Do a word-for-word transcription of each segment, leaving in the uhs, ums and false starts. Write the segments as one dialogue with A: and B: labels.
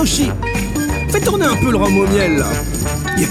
A: Yoshi, fais tourner un peu le rhum au miel là. Yeah.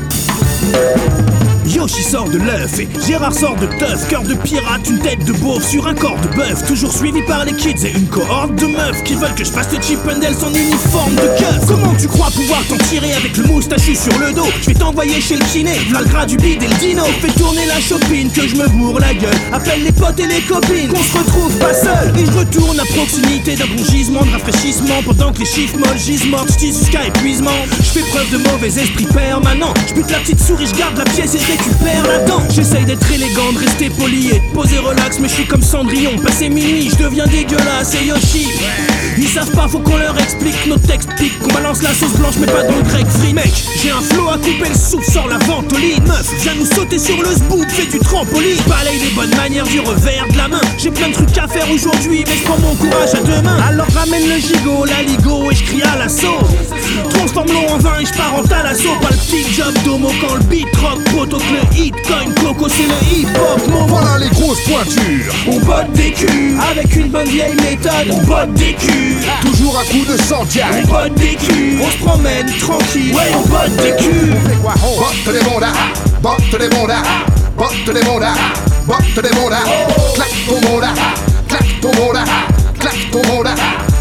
A: Yoshi sort de l'œuf et Gérard sort de teuf. Cœur de pirate, une tête de beauf sur un corps de bœuf. Toujours suivi par les kids et une cohorte de meufs qui veulent que je fasse le Chip and Dale en uniforme de keuf. Comment tu crois pouvoir t'en tirer avec le moustachu sur le dos? Je vais t'envoyer chez le kiné, v'là le gras du bide et le dino. Fais tourner la chopine, que je me bourre la gueule. Appelle les potes et les copines, qu'on se retrouve pas seul. Et je retourne à proximité d'un bon gisement de rafraîchissement. Pendant que les chiffres molles gisent morts, j'tisse jusqu'à épuisement. Je fais preuve de mauvais esprit permanent. Je bute la petite souris, je garde la pièce et je récupère la dent. J'essaye d'être élégant, de rester poli et de poser relax. Mais je suis comme Cendrillon, passé minuit, je deviens dégueulasse. Et Yoshi, ils savent pas, faut qu'on leur explique. Nos textes piquent, qu'on balance la sauce blanche mais pas dans le grec free. Mec, j'ai un flow à couper le souffle, sors la ventoline. Meuf, viens nous sauter sur le zboub, fais du trampoline. Balaye les bonnes manières du revers de la main. J'ai plein de trucs à faire aujourd'hui, mais je prends mon courage à deux mains. Alors ramène le gigot, la ligo et je crie à l'assaut. Transforme l'eau en vin et je pars en talasso. Pas le petit job d'homo quand le beat rock. Proto que le hit coin, coco c'est le hip hop. Mon
B: voilà les grosses pointures.
A: On botte des culs, avec une bonne vieille méthode. On botte des culs,
B: toujours à coups de Santiago.
A: On botte des culs, on se promène tranquille. Ouais, on botte des culs.
B: On fait quoi? On botte des mondas, botte des mondas, botte des mondas, botte des mondas. Claque ton mondas, claque ton mondas, claque ton mondas.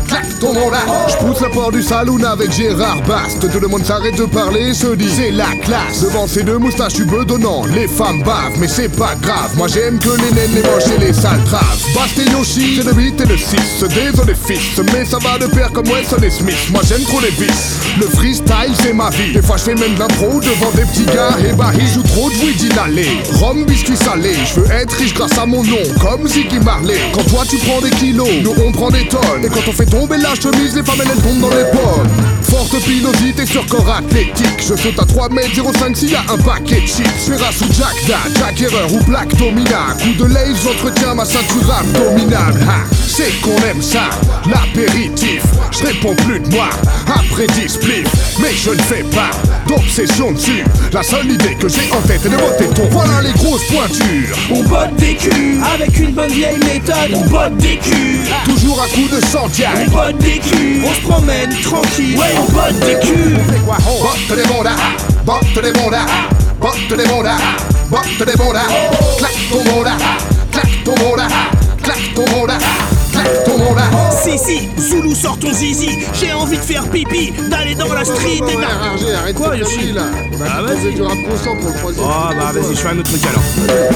B: Je pousse la porte du saloon avec Gérard Bast. Tout le monde s'arrête de parler et se dit c'est la classe. Devant ces deux moustachus bedonnants, les femmes bavent, mais c'est pas grave. Moi j'aime que les naines, les moches et les sales traves. Bast et Yoshi, c'est le beat et le six. Désolé fils, mais ça va de pair comme Wesson et Smith. Moi j'aime trop les vices. Le freestyle c'est ma vie. Des fois je fais même de l'impro devant des petits gars ébahis. Joue trop de Luigi Nalé, rhum, biscuit salé. Je veux être riche grâce à mon nom, comme Ziggy Marley. Quand toi tu prends des kilos, nous on prend des tonnes. Et quand on fait tomber la chemise, les femmes elles, elles tombent dans les pommes. Forte pilosité sur corps athlétique. Je saute à trois mètres zéro cinq s'il y a un paquet de chips. Ferras ou Jack Da, Jack Error ou Black Domina. Coup de lave, j'entretiens ma ceinture abdominale. Ha, c'est qu'on aime ça, l'apéritif. Je réponds plus de moi, après dix spliffs. Mais je ne fais pas d'obsession dessus. La seule idée que j'ai en tête est de voter ton. Voilà les grosses pointures.
A: On botte des culs, avec une bonne vieille méthode. On botte des culs,
B: toujours à coups de Santiago.
A: On botte des culs, on se promène tranquille. Ouais, on botte des culs.
B: On fait quoi? On botte des mondas, botte des mondas, botte des mondas, botte des mondas. Claque ton mondas, claque ton mondas, claque ton mondas, claque ton mondas.
A: Si, si, Zoulou sort ton zizi. J'ai envie de faire pipi, d'aller dans la street et
B: d'arranger. Arrête quoi, Yoshi là. On a
A: ah,
B: posé du rap conscient pour le troisième.
A: Oh bah vas-y, je fais un autre truc alors.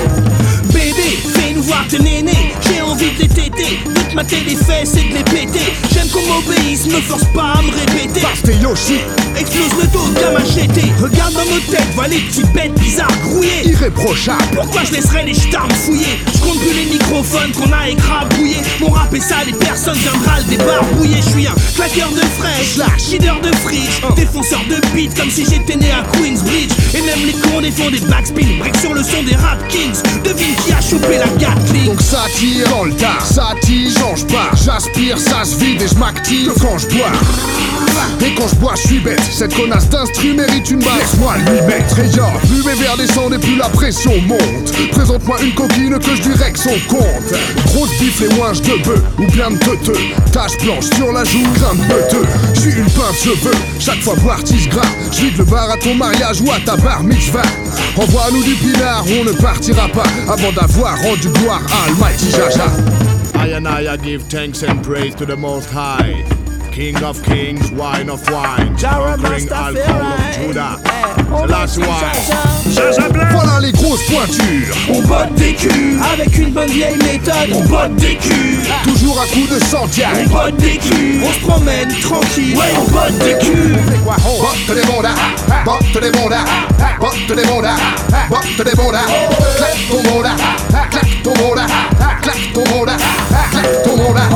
A: Bébé, fais-nous voir tes nénés. J'ai envie de les téter, de te mater les fesses et de les péter. J'aime qu'on m'obéisse, me force pas à me répéter.
B: Parce que Yoshi
A: explose le dos de machete. Regarde dans nos têtes, vois les petites bêtes bizarres grouillées.
B: Irréprochable.
A: Pourquoi je laisserais les ch'tarmes fouiller? Je compte plus les microphones qu'on a écrabouillés. Mon rap est sale et personne viendra le débarbouiller. Je suis un claqueur de fraîche, leader de friche, défonceur de beat comme si j'étais né à Queensbridge. Et même les cons des font des backspin, break sur le son des rap kings. Devine qui a chopé la Gatling.
B: Donc ça tire dans le tas, ça tire, change pas. J'aspire, ça se vide et je m'active quand je bois. Et quand je bois, je suis bête. Cette connasse d'instru mérite une balle. Laisse-moi lui mettre. Et yo, plus mes verres descendent et plus la pression monte. Présente-moi une coquine que je lui règle son compte. Grosse bifle et ouinge de bœuf ou bien de teuteux. Tache blanche sur la joue, grain de beuteux. Je suis une pince cheveux, chaque fois boire tisse gras. Je vide le bar à ton mariage ou à ta bar mitzvah. Envoie-nous du pinard, on ne partira pas avant d'avoir rendu gloire à Almighty Jaja. I and I, I give thanks and praise to the Most High, King of Kings, Wine of Wine, conquering alcohol of Judah. The last one. Jaja Black. Voilà les grosses pointures.
A: On botte des culs, avec une bonne vieille méthode. On botte des culs,
B: toujours à coups de Santiago.
A: On botte des culs, on se promène tranquille. Ouais, on botte des culs.
B: On fait quoi? On botte des mondas, botte des mondas, botte des mondas, botte des mondas. Claque ton mondas, claque ton mondas, claque ton mondas, claque ton mondas.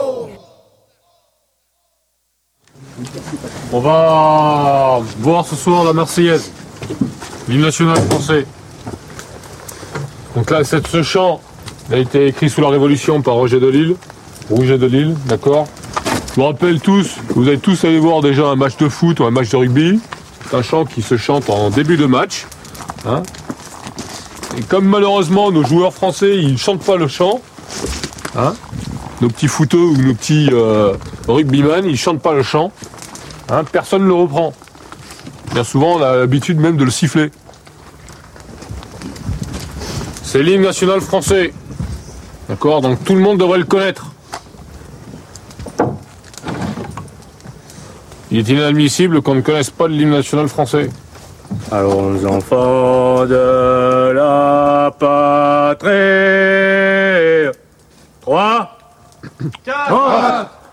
C: On va voir ce soir la Marseillaise, l'hymne national français. Donc là, cette, ce chant a été écrit sous la Révolution par Roger de Lille, Rouget de Lille, d'accord. Je vous rappelle tous, vous allez tous aller voir déjà un match de foot ou un match de rugby. C'est un chant qui se chante en début de match. Hein. Et comme malheureusement nos joueurs français, ils ne chantent pas le chant, hein, nos petits footeux ou nos petits euh, rugbyman, ils ne chantent pas le chant. Hein, personne ne le reprend. Bien souvent, on a l'habitude même de le siffler. C'est l'hymne national français. D'accord? Donc tout le monde devrait le connaître. Il est inadmissible qu'on ne connaisse pas l'hymne national français.
D: Allons enfants de la patrie. Trois, quatre,